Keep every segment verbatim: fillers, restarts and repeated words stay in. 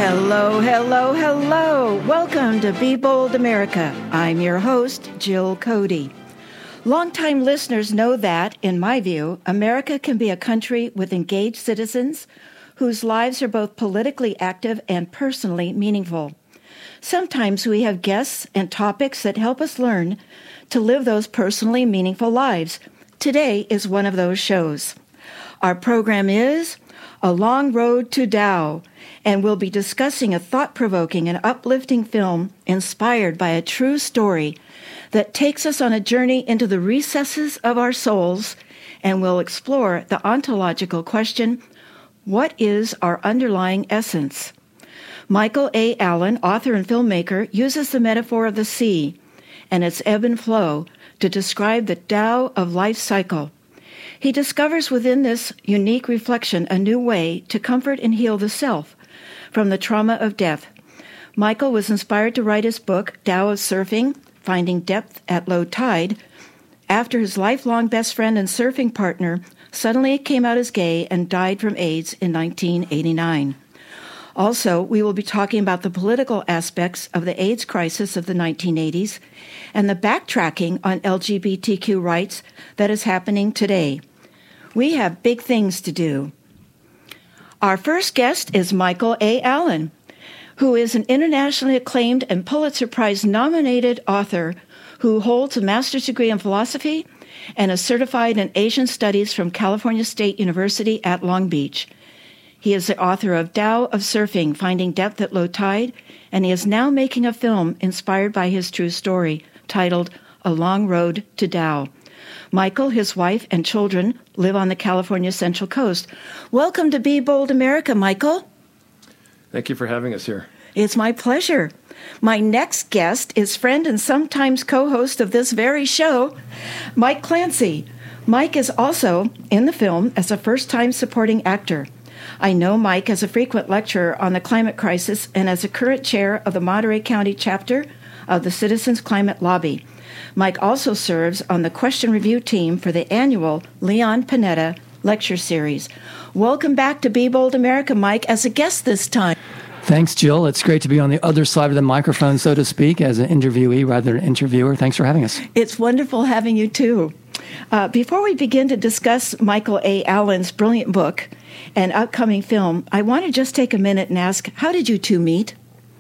Hello, hello, hello. Welcome to Be Bold America. I'm your host, Jill Cody. Longtime listeners know that, in my view, America can be a country with engaged citizens whose lives are both politically active and personally meaningful. Sometimes we have guests and topics that help us learn to live those personally meaningful lives. Today is one of those shows. Our program is A Long Road to Tao, and we'll be discussing a thought-provoking and uplifting film inspired by a true story that takes us on a journey into the recesses of our souls and will explore the ontological question, what is our underlying essence? Michael A. Allen, author and filmmaker, uses the metaphor of the sea and its ebb and flow to describe the Tao of life cycle. He discovers within this unique reflection a new way to comfort and heal the self from the trauma of death. Michael was inspired to write his book, Tao of Surfing, Finding Depth at Low Tide, after his lifelong best friend and surfing partner suddenly came out as gay and died from AIDS in nineteen eighty-nine. Also, we will be talking about the political aspects of the AIDS crisis of the nineteen eighties and the backtracking on L G B T Q rights that is happening today. We have big things to do. Our first guest is Michael A. Allen, who is an internationally acclaimed and Pulitzer Prize-nominated author who holds a master's degree in philosophy and is certified in Asian Studies from California State University at Long Beach. He is the author of Tao of Surfing, Finding Depth at Low Tide, and he is now making a film inspired by his true story, titled A Long Road to Tao. Michael, his wife, and children live on the California Central Coast. Welcome to Be Bold America, Michael. Thank you for having us here. It's my pleasure. My next guest is friend and sometimes co-host of this very show, Mike Clancy. Mike is also in the film as a first-time supporting actor. I know Mike as a frequent lecturer on the climate crisis and as a current chair of the Monterey County chapter of the Citizens Climate Lobby. Mike also serves on the question review team for the annual Leon Panetta lecture series. Welcome back to Be Bold America, Mike, as a guest this time. Thanks, Jill. It's great to be on the other side of the microphone, so to speak, as an interviewee rather than an interviewer. Thanks for having us. It's wonderful having you, too. Uh, before we begin to discuss Michael A. Allen's brilliant book and upcoming film, I want to just take a minute and ask, how did you two meet?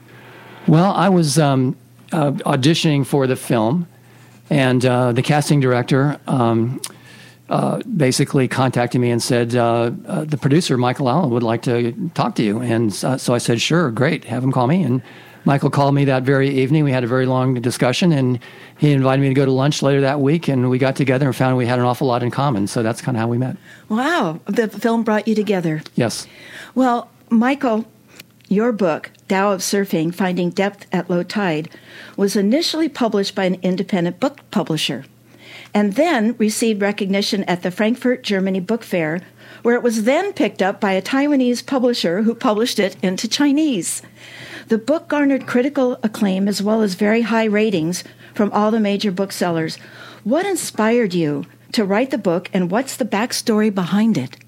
Well, I was um, uh, auditioning for the film, and uh, the casting director um, uh, basically contacted me and said, uh, uh, the producer, Michael Allen, would like to talk to you. And uh, so I said, sure, great, have him call me. And Michael called me that very evening. We had a very long discussion, and he invited me to go to lunch later that week, and we got together and found we had an awful lot in common. So that's kind of how we met. Wow. The film brought you together. Yes. Well, Michael, your book, Tao of Surfing, Finding Depth at Low Tide, was initially published by an independent book publisher and then received recognition at the Frankfurt, Germany Book Fair, where it was then picked up by a Taiwanese publisher who published it into Chinese. The book garnered critical acclaim as well as very high ratings from all the major booksellers. What inspired you to write the book, and what's the backstory behind it?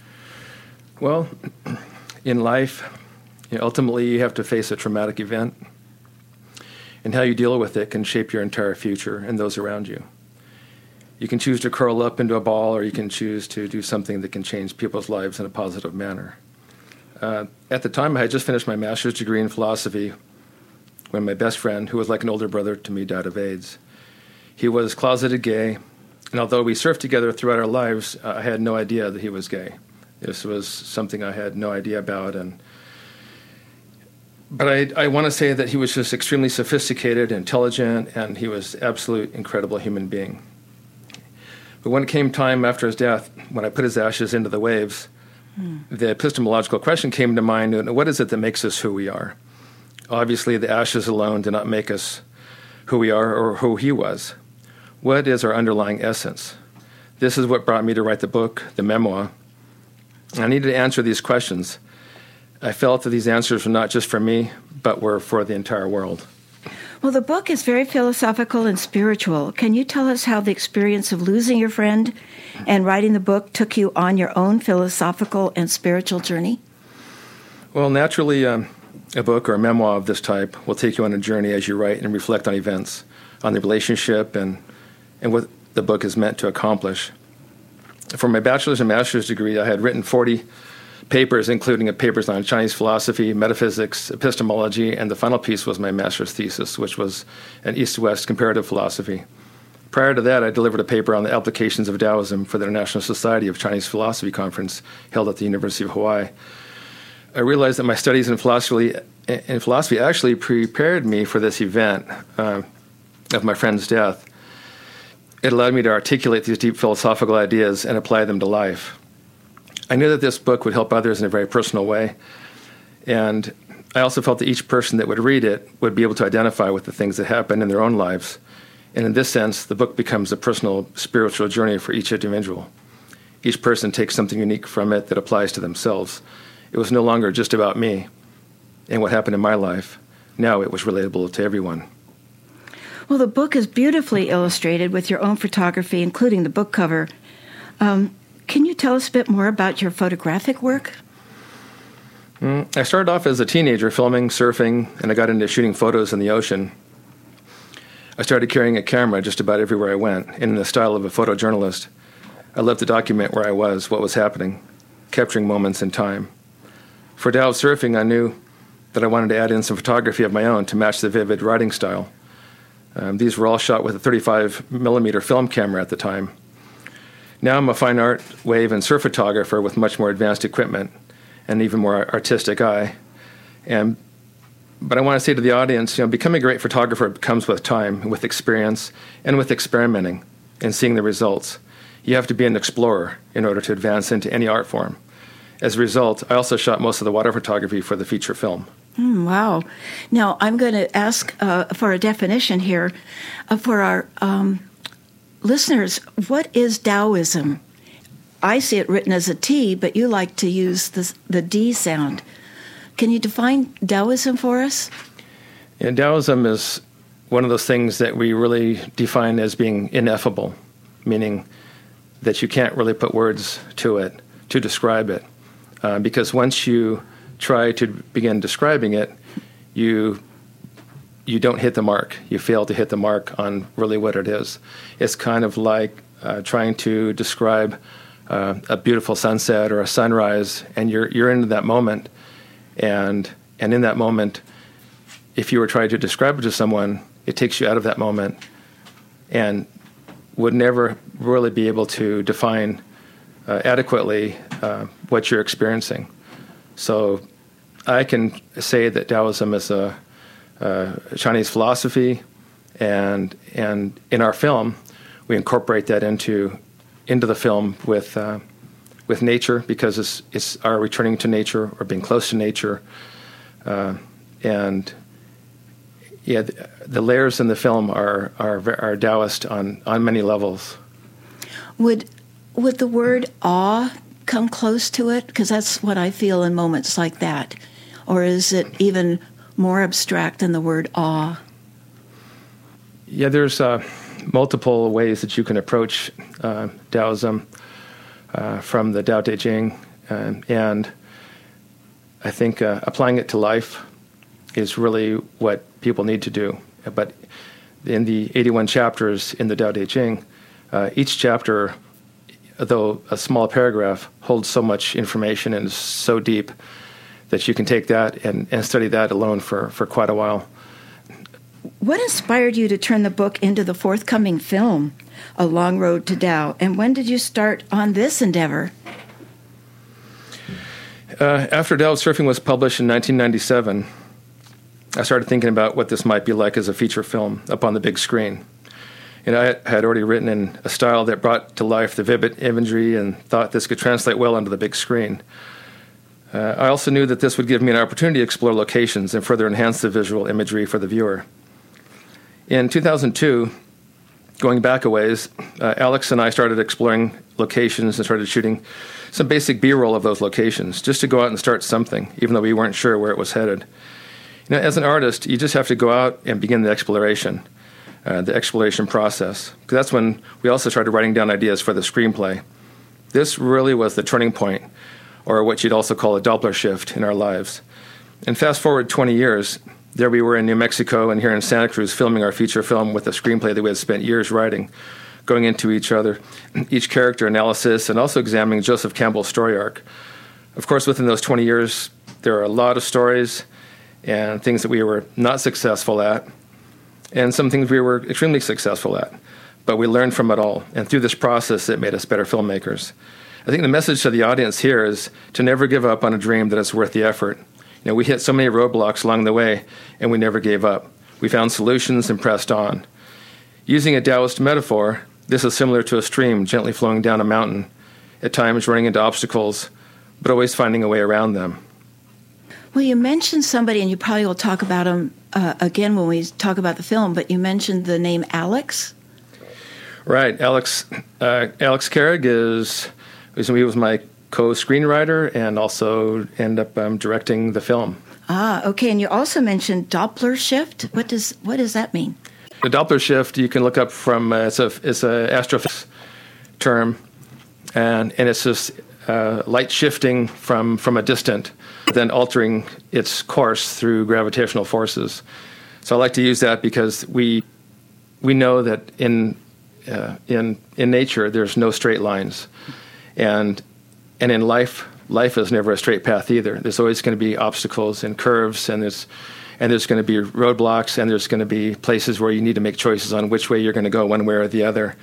Well, in life, you know, ultimately you have to face a traumatic event, and how you deal with it can shape your entire future and those around you. You can choose to curl up into a ball, or you can choose to do something that can change people's lives in a positive manner. Uh, at the time, I had just finished my master's degree in philosophy when my best friend, who was like an older brother to me, died of AIDS. He was closeted gay, and although we surfed together throughout our lives, uh, I had no idea that he was gay. This was something I had no idea about. And But I, I want to say that he was just extremely sophisticated, intelligent, and he was an absolute incredible human being. But when it came time after his death, when I put his ashes into the waves, mm. the epistemological question came to mind, what is it that makes us who we are? Obviously, the ashes alone do not make us who we are or who he was. What is our underlying essence? This is what brought me to write the book, the memoir. I needed to answer these questions. I felt that these answers were not just for me, but were for the entire world. Well, the book is very philosophical and spiritual. Can you tell us how the experience of losing your friend and writing the book took you on your own philosophical and spiritual journey? Well, naturally, um, A book or a memoir of this type will take you on a journey as you write and reflect on events, on the relationship, and, and what the book is meant to accomplish. For my bachelor's and master's degree, I had written forty papers, including papers on Chinese philosophy, metaphysics, epistemology, and the final piece was my master's thesis, which was an East-West comparative philosophy. Prior to that, I delivered a paper on the applications of Taoism for the International Society of Chinese Philosophy conference held at the University of Hawaii. I realized that my studies in philosophy, in philosophy actually prepared me for this event uh, of my friend's death. It allowed me to articulate these deep philosophical ideas and apply them to life. I knew that this book would help others in a very personal way, and I also felt that each person that would read it would be able to identify with the things that happened in their own lives. And in this sense, the book becomes a personal spiritual journey for each individual. Each person takes something unique from it that applies to themselves. It was no longer just about me and what happened in my life. Now it was relatable to everyone. Well, the book is beautifully illustrated with your own photography, including the book cover. Um, can you tell us a bit more about your photographic work? Mm, I started off as a teenager filming, surfing, and I got into shooting photos in the ocean. I started carrying a camera just about everywhere I went, and in the style of a photojournalist. I loved to document where I was, what was happening, capturing moments in time. For Tao of Surfing, I knew that I wanted to add in some photography of my own to match the vivid writing style. Um, these were all shot with a thirty-five millimeter film camera at the time. Now I'm a fine art, wave, and surf photographer with much more advanced equipment and even more artistic eye. And But I want to say to the audience, you know, becoming a great photographer comes with time, with experience, and with experimenting and seeing the results. You have to be an explorer in order to advance into any art form. As a result, I also shot most of the water photography for the feature film. Mm, wow. Now, I'm going to ask uh, for a definition here uh, for our um, listeners. What is Taoism? I see it written as a T, but you like to use the, the D sound. Can you define Taoism for us? Yeah, Taoism is one of those things that we really define as being ineffable, meaning that you can't really put words to it to describe it. Uh, because once you try to begin describing it, you you don't hit the mark. You fail to hit the mark on really what it is. It's kind of like uh, trying to describe uh, a beautiful sunset or a sunrise, and you're you're into that moment. And and in that moment, if you were trying to describe it to someone, it takes you out of that moment and would never really be able to define uh, adequately uh, what you're experiencing. So I can say that Taoism is a, a Chinese philosophy, and and in our film, we incorporate that into into the film with uh, with nature, because it's, it's our returning to nature or being close to nature. Uh, and yeah, the, the layers in the film are, are, are Taoist on, on many levels. Would, would the word awe come close to it? Because that's what I feel in moments like that. Or is it even more abstract than the word awe? Yeah, there's uh, multiple ways that you can approach uh, Taoism. Uh, from the Tao Te Ching, uh, and I think uh, applying it to life is really what people need to do. But in the eighty-one chapters in the Tao Te Ching, uh, each chapter, though a small paragraph, holds so much information and is so deep that you can take that and, and study that alone for, for quite a while. What inspired you to turn the book into the forthcoming film, A Long Road to Tao, and when did you start on this endeavor? Uh, after Tao of Surfing was published in nineteen ninety-seven, I started thinking about what this might be like as a feature film up on the big screen. And I had already written in a style that brought to life the vivid imagery and thought this could translate well onto the big screen. Uh, I also knew that this would give me an opportunity to explore locations and further enhance the visual imagery for the viewer. In two thousand two, going back a ways, uh, Alex and I started exploring locations and started shooting some basic B-roll of those locations, just to go out and start something, even though we weren't sure where it was headed. You know, as an artist, you just have to go out and begin the exploration, uh, the exploration process. Because that's when we also started writing down ideas for the screenplay. This really was the turning point, or what you'd also call a Doppler shift in our lives. And fast forward twenty years, there we were in New Mexico and here in Santa Cruz filming our feature film with a screenplay that we had spent years writing, going into each other, each character analysis, and also examining Joseph Campbell's story arc. Of course, within those twenty years, there are a lot of stories and things that we were not successful at, and some things we were extremely successful at. But we learned from it all, and through this process, it made us better filmmakers. I think the message to the audience here is to never give up on a dream that is worth the effort. You know, we hit so many roadblocks along the way, and we never gave up. We found solutions and pressed on. Using a Taoist metaphor, this is similar to a stream gently flowing down a mountain, at times running into obstacles, but always finding a way around them. Well, you mentioned somebody, and you probably will talk about him uh, again when we talk about the film, but you mentioned the name Alex. Right. Alex uh, Alex Carrig is, he was my co-screenwriter and also ended up um, directing the film. Ah, okay. And you also mentioned Doppler shift. What does what does that mean? The Doppler shift you can look up from, uh, it's a it's a astrophysics term, and and it's just uh, light shifting from, from a distant, then altering its course through gravitational forces. So I like to use that because we we know that in uh, in in nature there's no straight lines, and and in life life is never a straight path either. There's always going to be obstacles and curves, and there's and there's going to be roadblocks, and there's going to be places where you need to make choices on which way you're going to go, one way or the other.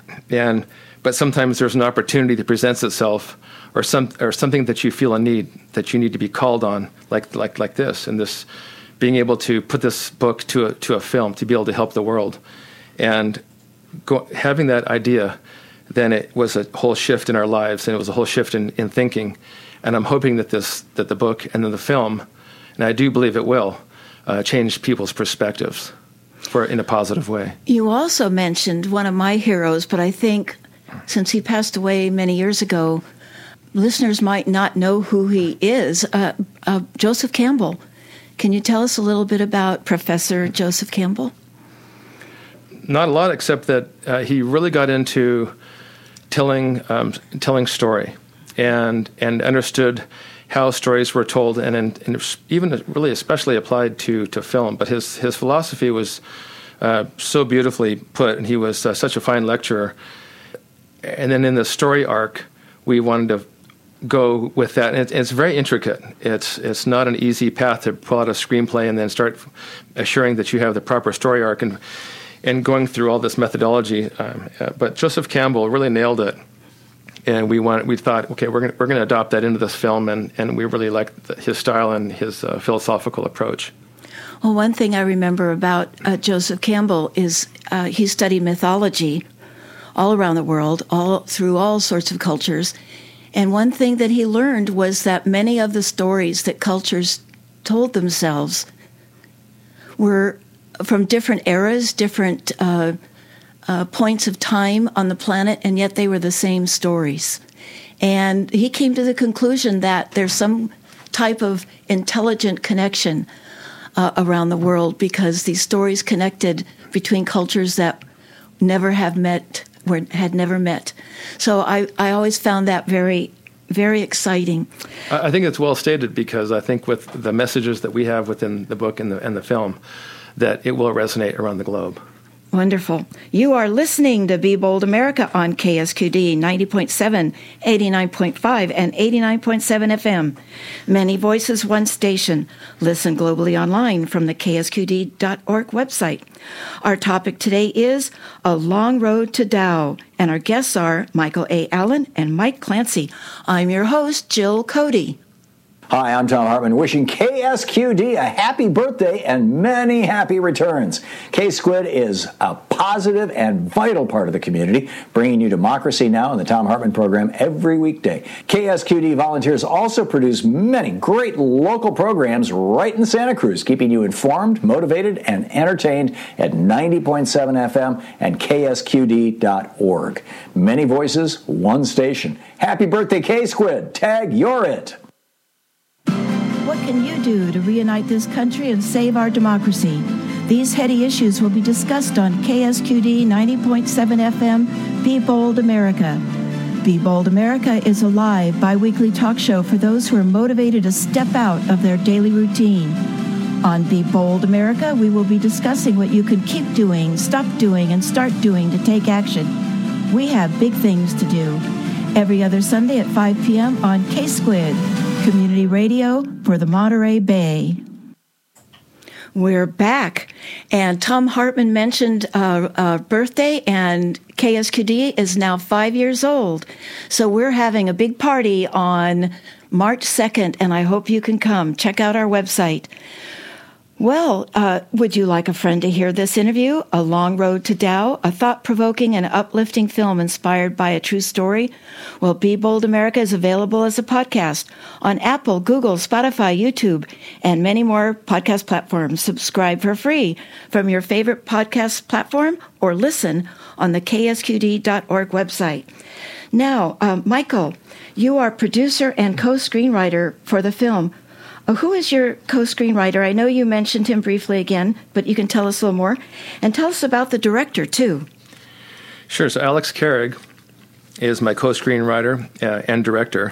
And but sometimes there's an opportunity that presents itself, or some or something that you feel a need that you need to be called on, like like like this, and this being able to put this book to a, to a film to be able to help the world, and go, having that idea, then it was a whole shift in our lives, and it was a whole shift in, in thinking. And I'm hoping that this that the book and then the film, and I do believe it will, uh, change people's perspectives for in a positive way. You also mentioned one of my heroes, but I think since he passed away many years ago, listeners might not know who he is. Uh, uh, Joseph Campbell. Can you tell us a little bit about Professor Joseph Campbell? Not a lot, except that uh, he really got into telling um, telling story, and and understood how stories were told, and, and, and even really especially applied to, to film. But his his philosophy was uh, so beautifully put, and he was uh, such a fine lecturer. And then in the story arc, we wanted to go with that. And it's, it's very intricate. It's it's not an easy path to pull out a screenplay and then start assuring that you have the proper story arc and and going through all this methodology. Um, uh, but Joseph Campbell really nailed it. And we want, we thought, okay, we're going we're going to adopt that into this film, and, and we really liked the, his style and his uh, philosophical approach. Well, one thing I remember about uh, Joseph Campbell is uh, he studied mythology all around the world, all through all sorts of cultures. And one thing that he learned was that many of the stories that cultures told themselves were from different eras, different uh, uh, points of time on the planet, and yet they were the same stories. And he came to the conclusion that there's some type of intelligent connection uh, around the world, because these stories connected between cultures that never have met, were, had never met. So I, I always found that very, very exciting. I think it's well stated, because I think with the messages that we have within the book and the, and the film, that it will resonate around the globe. Wonderful. You are listening to Be Bold America on K S Q D ninety point seven, eighty-nine point five, and eighty-nine point seven F M. Many voices, one station. Listen globally online from the K S Q D dot org website. Our topic today is A Long Road to Tao, and our guests are Michael A. Allen and Mike Clancy. I'm your host, Jill Cody. Hi, I'm Tom Hartman, wishing K S Q D a happy birthday and many happy returns. K-Squid is a positive and vital part of the community, bringing you Democracy Now! And the Tom Hartman program every weekday. K S Q D volunteers also produce many great local programs right in Santa Cruz, keeping you informed, motivated, and entertained at ninety point seven F M and K S Q D dot org. Many voices, one station. Happy birthday, K-Squid. Tag, you're it. What can you do to reunite this country and save our democracy? These heady issues will be discussed on K S Q D ninety point seven F M, Be Bold America. Be Bold America is a live, bi-weekly talk show for those who are motivated to step out of their daily routine. On Be Bold America, we will be discussing what you can keep doing, stop doing, and start doing to take action. We have big things to do. Every other Sunday at five p.m. on K-Squid, community radio for the Monterey Bay. We're back, and Thom Hartmann mentioned uh, uh, birthday, and K S Q D is now five years old. So we're having a big party on March second, and I hope you can come. Check out our website. Well, uh, would you like a friend to hear this interview? A Long Road to Tao, a thought-provoking and uplifting film inspired by a true story? Well, Be Bold America is available as a podcast on Apple, Google, Spotify, YouTube, and many more podcast platforms. Subscribe for free from your favorite podcast platform or listen on the K S Q D dot org website. Now, uh, Michael, you are producer and co-screenwriter for the film. Uh, who is your co-screenwriter? I know you mentioned him briefly again, but you can tell us a little more. And tell us about the director, too. Sure. So Alex Carrig is my co-screenwriter uh, and director.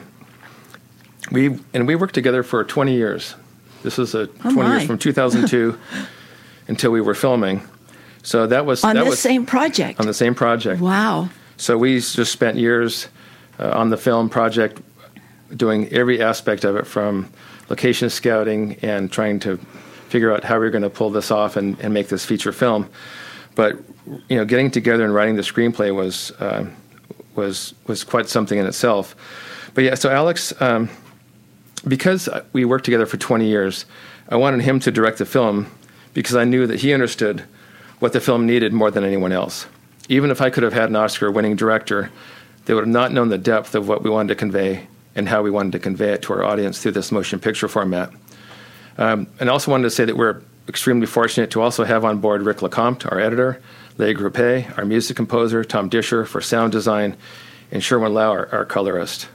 We And we worked together for twenty years. This was a oh twenty my. years from two thousand two until we were filming. So that was... On that this was, same project? On the same project. Wow. So we just spent years uh, on the film project doing every aspect of it, from location scouting and trying to figure out how we were going to pull this off and, and make this feature film. But, you know, getting together and writing the screenplay was uh, was was quite something in itself. But yeah, so Alex, um, because we worked together for twenty years, I wanted him to direct the film because I knew that he understood what the film needed more than anyone else. Even if I could have had an Oscar-winning director, they would have not known the depth of what we wanted to convey and how we wanted to convey it to our audience through this motion picture format. Um, and I also wanted to say that we're extremely fortunate to also have on board Rick LeCompte, our editor, Leigh Groupé, our music composer, Tom Disher for sound design, and Sherwin Lau, our, our colorist.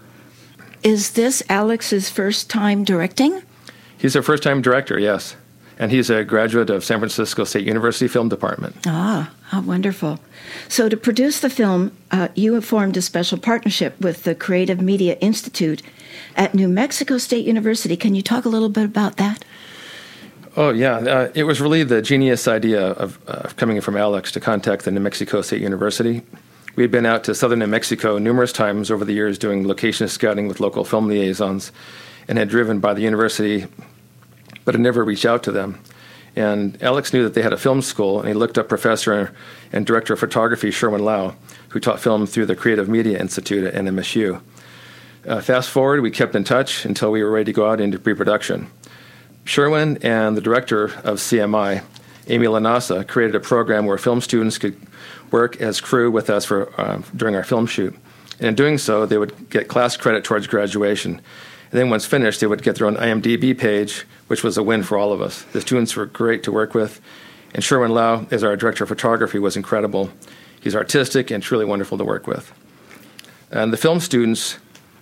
Is this Alex's first time directing? He's a first-time director, yes. And he's a graduate of San Francisco State University Film Department. Ah, how wonderful. So to produce the film, uh, you have formed a special partnership with the Creative Media Institute at New Mexico State University. Can you talk a little bit about that? Oh, yeah. Uh, it was really the genius idea of, uh, of coming from Alex to contact the New Mexico State University. We had been out to southern New Mexico numerous times over the years doing location scouting with local film liaisons and had driven by the university but had never reached out to them. And Alex knew that they had a film school, and he looked up Professor and Director of Photography Sherwin Lau, who taught film through the Creative Media Institute at N M S U. Uh, fast forward, we kept in touch until we were ready to go out into pre-production. Sherwin and the director of C M I, Amy Lanasa, created a program where film students could work as crew with us for uh, during our film shoot. And in doing so, they would get class credit towards graduation. And then once finished, they would get their own I M D B page, which was a win for all of us. The students were great to work with. And Sherwin Lau, as our director of photography, was incredible. He's artistic and truly wonderful to work with. And the film students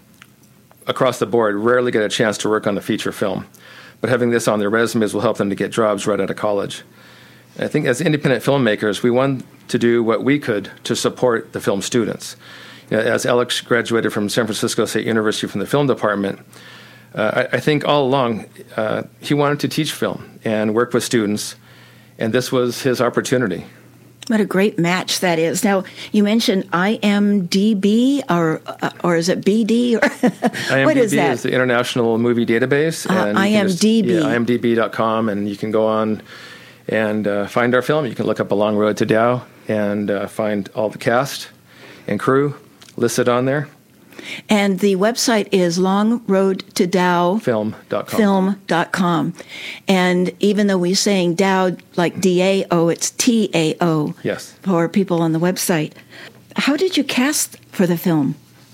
across the board rarely get a chance to work on a feature film. But having this on their resumes will help them to get jobs right out of college. And I think as independent filmmakers, we want to do what we could to support the film students. You know, as Alex graduated from San Francisco State University from the film department, uh, I, I think all along uh, he wanted to teach film and work with students, and this was his opportunity. What a great match that is. Now, you mentioned I M D B, or uh, or is it B D? Or I M D B what is that? is the International Movie Database. Uh, and I M D B. Yeah, I M D B dot com, and you can go on and uh, find our film. You can look up A Long Road to Tao and uh, find all the cast and crew listed on there. And the website is long road to Tao film dot com. film dot com. And even though we're saying Tao like D A O, it's T A O. Yes. For people on the website. How did you cast for the film?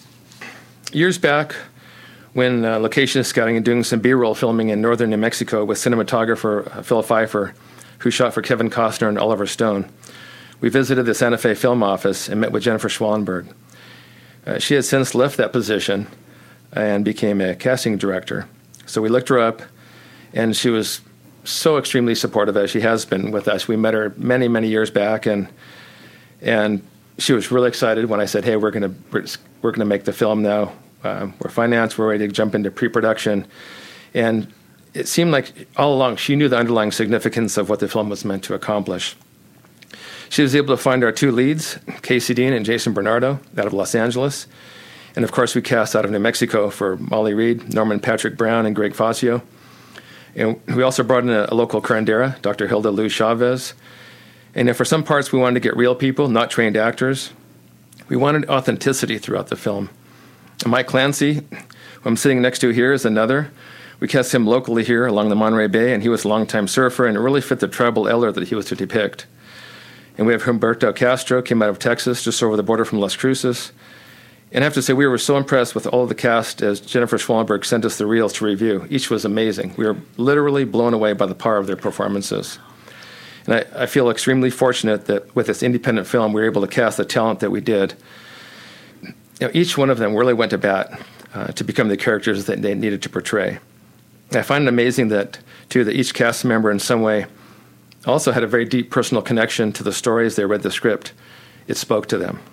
Years back, when uh, location scouting and doing some B-roll filming in northern New Mexico with cinematographer uh, Phil Pfeiffer, who shot for Kevin Costner and Oliver Stone, we visited the Santa Fe film office and met with Jennifer Schwallenberg. Uh, she had since left that position and became a casting director. So we looked her up, and she was so extremely supportive, as she has been with us. We met her many, many years back, and and she was really excited when I said, "Hey, we're going to we're, we're going to make the film now. Uh, we're financed. We're ready to jump into pre-production." And it seemed like all along she knew the underlying significance of what the film was meant to accomplish. She was able to find our two leads, Casey Dean and Jason Bernardo, out of Los Angeles. And, of course, we cast out of New Mexico for Molly Reed, Norman Patrick Brown, and Greg Fazio. And we also brought in a, a local curandera, Doctor Hilda Luz Chavez. And if for some parts we wanted to get real people, not trained actors, we wanted authenticity throughout the film. And Mike Clancy, who I'm sitting next to here, is another. We cast him locally here along the Monterey Bay, and he was a longtime surfer, and it really fit the tribal elder that he was to depict. And we have Humberto Castro, came out of Texas, just over the border from Las Cruces. And I have to say, we were so impressed with all of the cast as Jennifer Schwallenberg sent us the reels to review. Each was amazing. We were literally blown away by the power of their performances. And I, I feel extremely fortunate that with this independent film, we were able to cast the talent that we did. You know, each one of them really went to bat uh, to become the characters that they needed to portray. And I find it amazing that, too, that each cast member in some way also had a very deep personal connection to the stories they read the script. It spoke to them.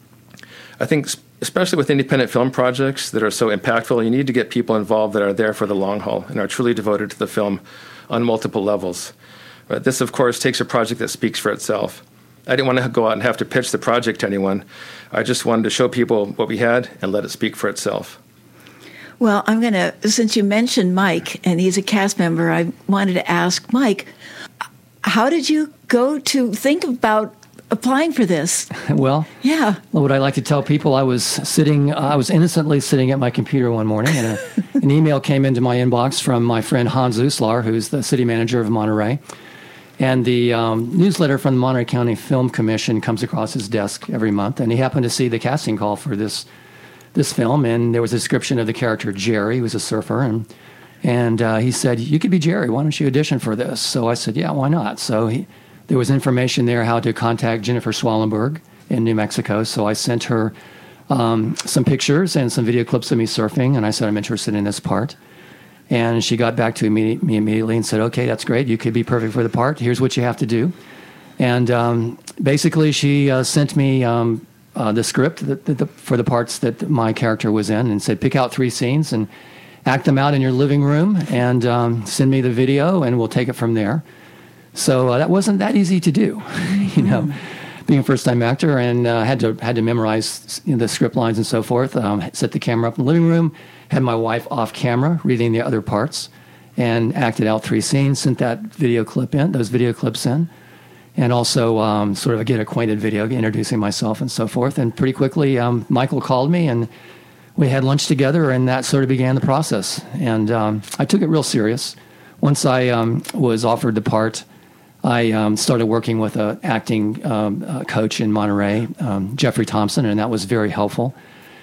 I think especially with independent film projects that are so impactful, you need to get people involved that are there for the long haul and are truly devoted to the film on multiple levels. But this, of course, takes a project that speaks for itself. I didn't want to go out and have to pitch the project to anyone. I just wanted to show people what we had and let it speak for itself. Well, I'm going to, since you mentioned Mike, and he's a cast member, I wanted to ask Mike, how did you go to think about applying for this? Well, yeah. What I like to tell people, I was sitting, uh, I was innocently sitting at my computer one morning, and a, an email came into my inbox from my friend Hans Uslar, who's the city manager of Monterey. And the um, newsletter from the Monterey County Film Commission comes across his desk every month, and he happened to see the casting call for this this film, and there was a description of the character Jerry, who was a surfer, and and uh, he said, "You could be Jerry. Why don't you audition for this?" So I said, "Yeah, why not?" So he, there was information there how to contact Jennifer Schwallenberg in New Mexico. So I sent her um, some pictures and some video clips of me surfing, and I said, "I'm interested in this part." And she got back to me, me immediately and said, "Okay, that's great. You could be perfect for the part. Here's what you have to do." And um, basically, she uh, sent me um, uh, the script that, that the, for the parts that my character was in, and said, "Pick out three scenes and act them out in your living room, and um, send me the video, and we'll take it from there." So uh, that wasn't that easy to do, you know, being a first-time actor, and uh, had to had to memorize, you know, the script lines and so forth. Um, set the camera up in the living room. Had my wife off camera reading the other parts, and acted out three scenes. Sent that video clip in, those video clips in, and also um, sort of a get acquainted video, introducing myself and so forth. And pretty quickly, um, Michael called me, and we had lunch together, and that sort of began the process. And um, I took it real serious. Once I um, was offered the part, I um, started working with an acting um, uh, coach in Monterey, um, Jeffrey Thompson, and that was very helpful.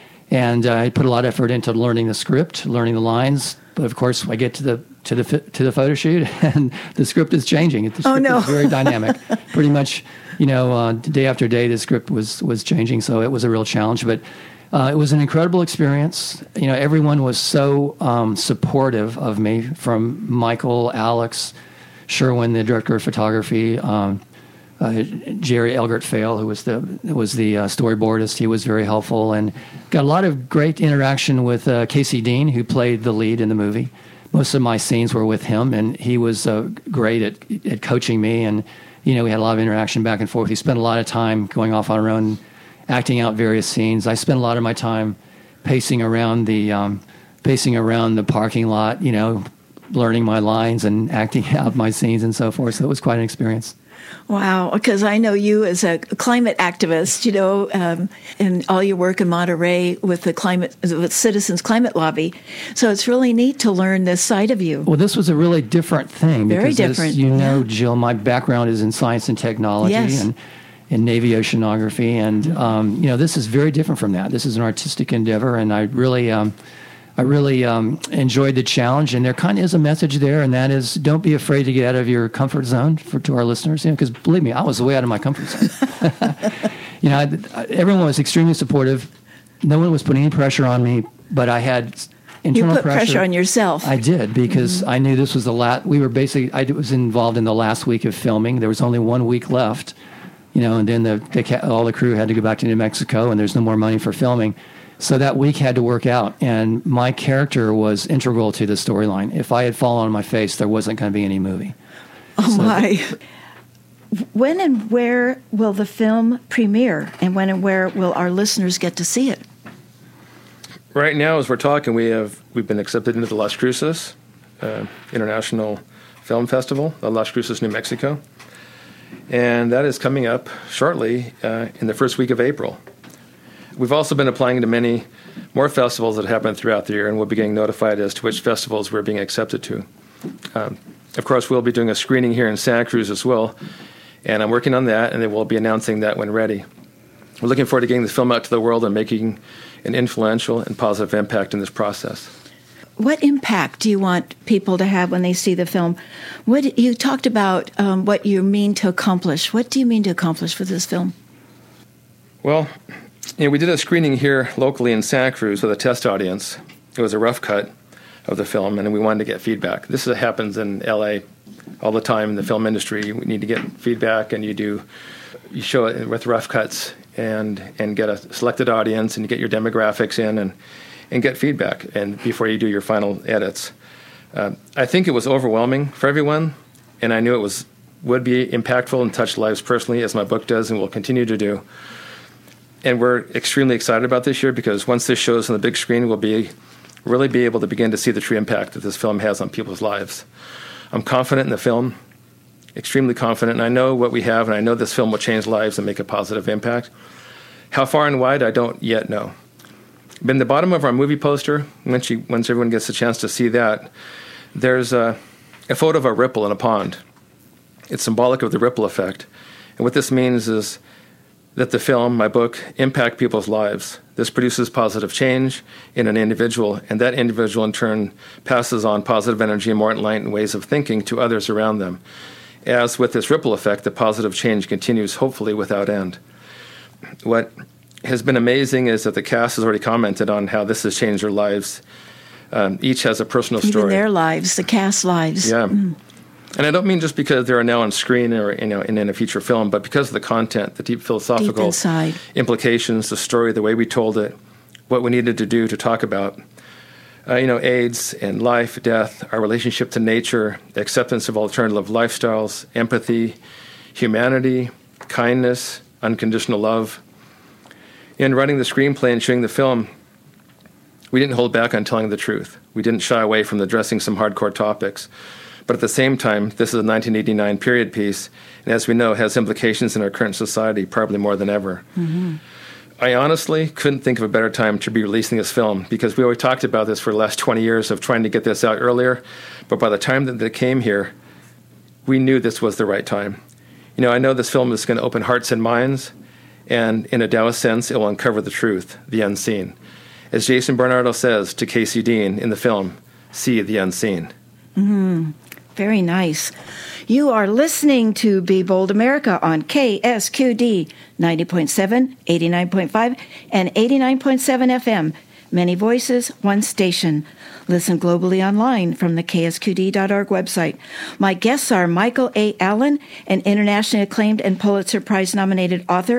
And uh, I put a lot of effort into learning the script, learning the lines. But of course, I get to the to the to the photo shoot, and the script is changing. The script oh no! is very dynamic. Pretty much, you know, uh, day after day, the script was was changing. So it was a real challenge, but uh, it was an incredible experience. You know, everyone was so um, supportive of me, from Michael, Alex, Sherwin, the director of photography. Um, Uh, Jerry Elgert Fail, who was the who was the uh, storyboardist, he was very helpful, and got a lot of great interaction with uh, Casey Dean, who played the lead in the movie. Most of my scenes were with him, and he was uh, great at at coaching me, and you know we had a lot of interaction back and forth. He spent a lot of time going off on our own, acting out various scenes. I spent a lot of my time pacing around the um, pacing around the parking lot, you know, learning my lines and acting out my scenes and so forth. So it was quite an experience. Wow, because I know you as a climate activist, you know, um, and all your work in Monterey with the climate, with Citizens Climate Lobby. So it's really neat to learn this side of you. Well, this was a really different thing. Very because different. As you know, yeah. Jill, my background is in science and technology yes. and in Navy oceanography, and um, you know, this is very different from that. This is an artistic endeavor, and I really. Um, I really um, enjoyed the challenge, and there kind of is a message there, and that is, don't be afraid to get out of your comfort zone. For to our listeners, you know, because believe me, I was way out of my comfort zone. you know, I, everyone was extremely supportive. No one was putting any pressure on me, but I had internal you put pressure. pressure on yourself. I did, because mm-hmm. I knew this was the last. We were basically. I was involved in the last week of filming. There was only one week left. you know, and then the, the all the crew had to go back to New Mexico, and there's no more money for filming. So that week had to work out, and my character was integral to the storyline. If I had fallen on my face, there wasn't going to be any movie. Oh, so, my. When and where will the film premiere, and when and where will our listeners get to see it? Right now, as we're talking, we have we've been accepted into the Las Cruces uh, International Film Festival, uh, Las Cruces, New Mexico, and that is coming up shortly uh, in the first week of April. We've also been applying to many more festivals that happen throughout the year, and we'll be getting notified as to which festivals we're being accepted to. Um, of course, we'll be doing a screening here in Santa Cruz as well, and I'm working on that, and then we'll be announcing that when ready. We're looking forward to getting this film out to the world and making an influential and positive impact in this process. What impact do you want people to have when they see the film? What you talked about um, what you mean to accomplish. What do you mean to accomplish with this film? Well, you know, we did a screening here locally in Santa Cruz with a test audience. It was a rough cut of the film, and we wanted to get feedback. This is, happens in L A all the time in the film industry. We need to get feedback, and you do you show it with rough cuts and and get a selected audience, and you get your demographics in and and get feedback, and before you do your final edits. Uh, I think it was overwhelming for everyone, and I knew it was would be impactful and touch lives personally, as my book does and will continue to do. And we're extremely excited about this year because once this shows on the big screen, we'll be really be able to begin to see the true impact that this film has on people's lives. I'm confident in the film, extremely confident, and I know what we have, and I know this film will change lives and make a positive impact. How far and wide, I don't yet know. But in the bottom of our movie poster, once, you, once everyone gets a chance to see that, there's a, a photo of a ripple in a pond. It's symbolic of the ripple effect. And what this means is that the film, my book, impact people's lives. This produces positive change in an individual, and that individual in turn passes on positive energy and more enlightened ways of thinking to others around them. As with this ripple effect, the positive change continues, hopefully without end. What has been amazing is that the cast has already commented on how this has changed their lives. Um, each has a personal story. Even their lives, the cast lives. Yeah. Mm. And I don't mean just because they're now on screen or you know in, in a feature film, but because of the content, the deep philosophical deep inside. implications, the story, the way we told it, what we needed to do to talk about, uh, you know, AIDS and life, death, our relationship to nature, the acceptance of alternative lifestyles, empathy, humanity, kindness, unconditional love. In writing the screenplay and shooting the film, we didn't hold back on telling the truth. We didn't shy away from addressing some hardcore topics. But at the same time, this is a nineteen eighty-nine period piece, and as we know, it has implications in our current society, probably more than ever. Mm-hmm. I honestly couldn't think of a better time to be releasing this film, because we always talked about this for the last twenty years of trying to get this out earlier, but by the time that it came here, we knew this was the right time. You know, I know this film is going to open hearts and minds, and in a Taoist sense, it will uncover the truth, the unseen. As Jason Bernardo says to Casey Dean in the film, see the unseen. Mm-hmm. Very nice. You are listening to Be Bold America on K S Q D ninety point seven, eighty-nine point five, and eighty-nine point seven F M. Many voices, one station. Listen globally online from the K S Q D dot org website. My guests are Michael A. Allen, an internationally acclaimed and Pulitzer Prize-nominated author